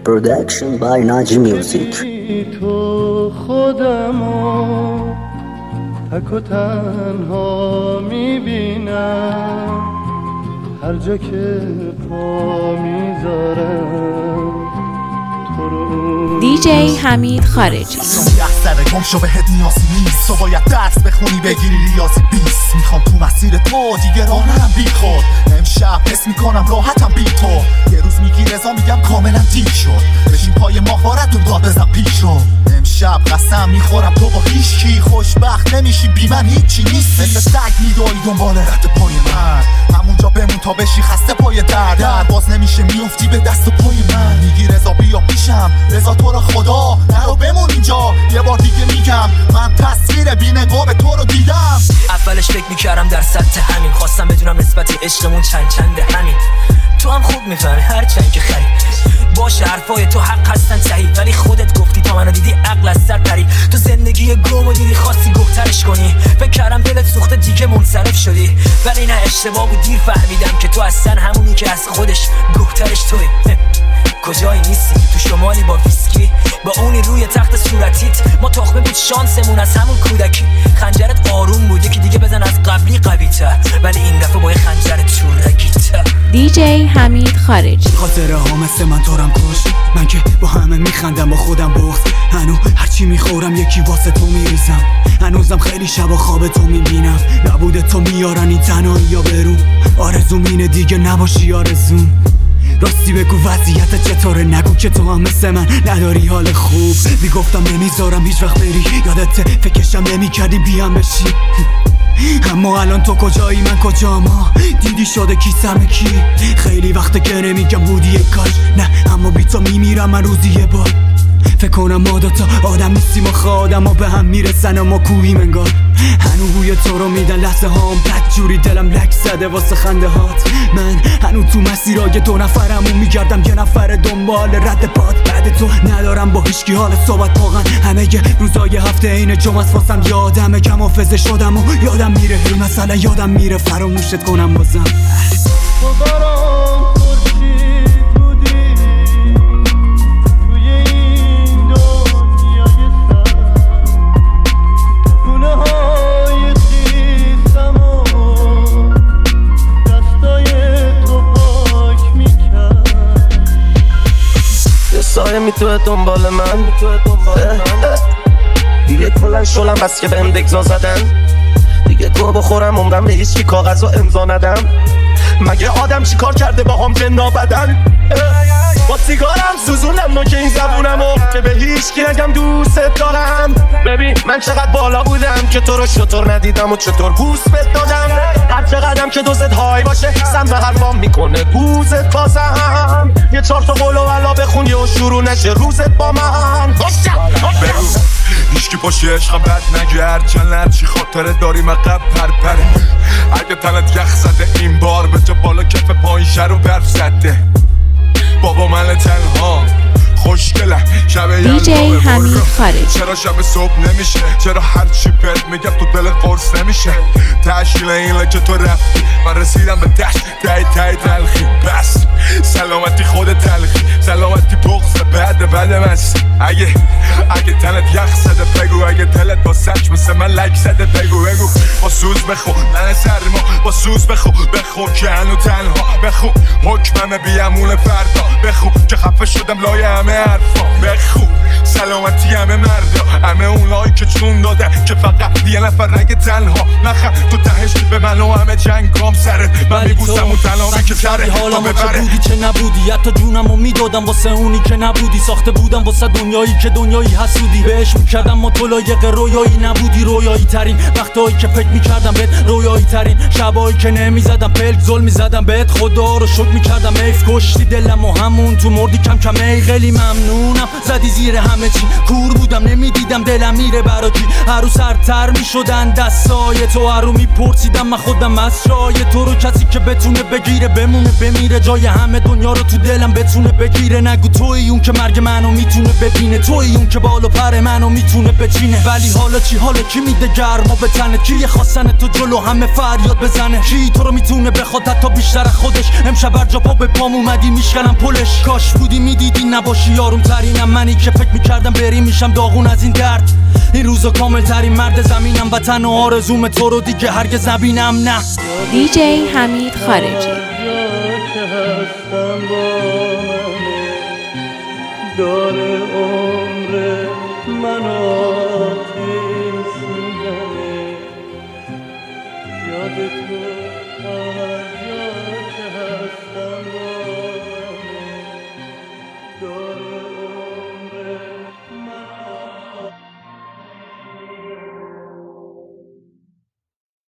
Production by Naji Music. تو خودمو تک و تنها میبینم، هر جا که پا میذارم تو رو. دیجی حمید خارجی. سر گم شو بهت نیازی نیست، تو باید درس بخونی بگیری ریاضی 20. میخوام تو مسیر تو دیگه راه نرم بی خود، امشب حس میکنم راحتم بی تو. یه روز میگی رضا میگم کاملا دیر شد، بشین پای ماهوارتون داد بزن پیش رو. امشب قسم میخورم تو با هیچکی خوشبخت نمیشی، بی من هیچی نیستی. مثل سگ میدوی دنبال رد پای من، همونجا بمون تا بشی خسته پای درد. باز نمیشه میافتی به دست و پای من. میگی رضا بیا پیشم، رضا تو رو خدا نرو بمون اینجا. یه بار دیگه میگم من تصویر بی‌نقاب تو رو دیدم. اولش فکر میکردم در سطح همین، خواستم بدونم نسبت عشقمون چند همین. تو هم خوب میفهمی هر چند که خرید باشه، حرفای تو حق هستن صحیح، ولی خودت گفتی تا منو دیدی عقل از سر پرید. تو زندگی گمو دیدی خواستی گفترش کنی، فکر کردم دلت سوخته دیگه منصرف شدی، ولی نه اشتباه بود دیر فهمیدم که تو اصلا همونی که از خودش گفترش توی. کجایی نیستی تو شمالی با ویسکی، با اونی روی تخت صورتیت. ما تخمه بود شانسمون از همون کودکی، خنجرت آروم بوده که دیگه بزن از قبلی قوی‌تر، ولی این دفعه با خنجر چورگی‌تر. دیجی حمید خارجی. خاطره ها مثل من تارم کش، من که با همه میخندم با خودم بغض. هنو هرچی میخورم یکی واسه تو میریزم، هنوزم خیلی شبا خواب تو میبینم. نبوده تو میارن این تنهایی یا برون، آرزوم اینه دیگه نباشی آرزوم. راستی بگو وضعیت چطوره، نگو که تو هم مثل من نداری حال خوب. میگفتم نمیذارم هیچ وقت بری، یادت فکرشم نمیکردیم بیام بشی. اما الان تو کجایی من کجا، ما دیدی شده کیسم کی. خیلی وقته که نمیگم بودی یک کاش، نه اما بی تو میمیرم من روزی یه بار. فکر کنم ما دوتا آدم نیستیم، آخه آدم ها به هم میرسن و ما کوهیم انگار. هنو بوی تو رو میدن لحظه هام، بد جوری دلم لک زده واسه خنده هات. من هنو تو مسیرای دو نفرمون میگردم، یه نفر دنبال رد پات. بعد تو ندارم با هیچکی حال صحبت، واقعا همه روزای هفته این جمعه واسم یادمه کم حافظه شدم و یادم میره، هی مثلا یادم میره فراموشت کنم بازم. تو برام خورشید بودی توی این دنیای سر، گونه های خیسم و دستای تو پاک میکرد. یه سایه میتوه دنبال من، دیگه کلن شلم بس که بهم دگزا زدن. دیگه تو بخورم عمرم به هیچی کاغذ و امضا ندم. مگه آدم چی کار کرده با هم جنا بدن؟ با سیگارم سوزونم نوک این زبونمو که به هیچ کی نگم دوست دارم. ببین من چقدر بالا بودم که تو رو شطور ندیدم و چطور بوس بد دادم. هر چقدرم که دوست های باشه سم به حرفام میکنه بوست بازم. یه 4 تا قول و علا بخونی و شروع نشه روزت با من. بگو هیچکی باشه عشقم بد نگرد، چند چی خاطره داری مقب پرپره. اگه تنت یخ زده این بار به جا بالا کف پایین شر و برف زده. بابا من تنها خوشگله شب دیجی حمید خارجی. چرا شب صبح نمیشه، چرا هرچی بهت میگم تو دلت قرص نمیشه. تشکیل اینه که تو رفتی من رسیدم به دشت تای تلخی. بس سلامتی خود تلخی، سلامتی بغض بعد مست. اگه تنت یخ زده بگو، اگه دلت با سچ مثل من لک زده بگو. با سوز بخون من سرما، با سوز بخون که هنو تنها. بخون حکمم بیامون فردا، بخون که خفه شدم لای همه حرفا. بخون سلامتی همه مردا، همه اونایی که چون دادن که فقط یه نفر رگه تنها. نخم تو تهش به من و همه جنگام سره، من میبوسم اون تنامی که سره تا ببره. بودی چه نبودی، حتی جونمو میدادم واسه اونی که نبودی. ساخته بودم واسه دنیایی که دنیایی حسودی. بهش میکردم ما تو لایق رویایی نبودی. رویایی ترین وقتایی که فکر میکردم بهت، رویایی ترین شبایی که نمیزدم پلک زل میزدم بهت. خدا رو شکر میکردم ایف کشتی دلم و همون تو مردی کم کم. ای خیلی ممنونم زدی زیر همه چی، کور بودم نمیدیدم دلم میره برا کی. هر رو سرتر میشدن دستای تو، هر رو میپرسیدم من خودم از شای تو رو. کسی که بتونه بگیره بمونه بمیره، جای همه دنیا رو تو دلم بتونه بگیره. نگو توی اون که مرگ منو میتونه ببینه، توی اون که بالو پر منو میتونه بچینه. ولی حالا چی، حالا کی میده گرما به تنه؟ کی خواستن تو جلو همه فریاد بزنه؟ کی تو رو میتونه بخواد حتی بیشتر خودش؟ امشب بر جا پا به پام اومدی میشکنم پلش. کاش بودی میدیدی نباشی یاروم ترینم، منی که فکر میکردم بری میشم داغون از این درد. این روزا کامل ترین مرد زمینم، وطن و آرزوم تو رو دیگه هرگز نبینم. نه دیجی حمید خارجی. داره عمر منو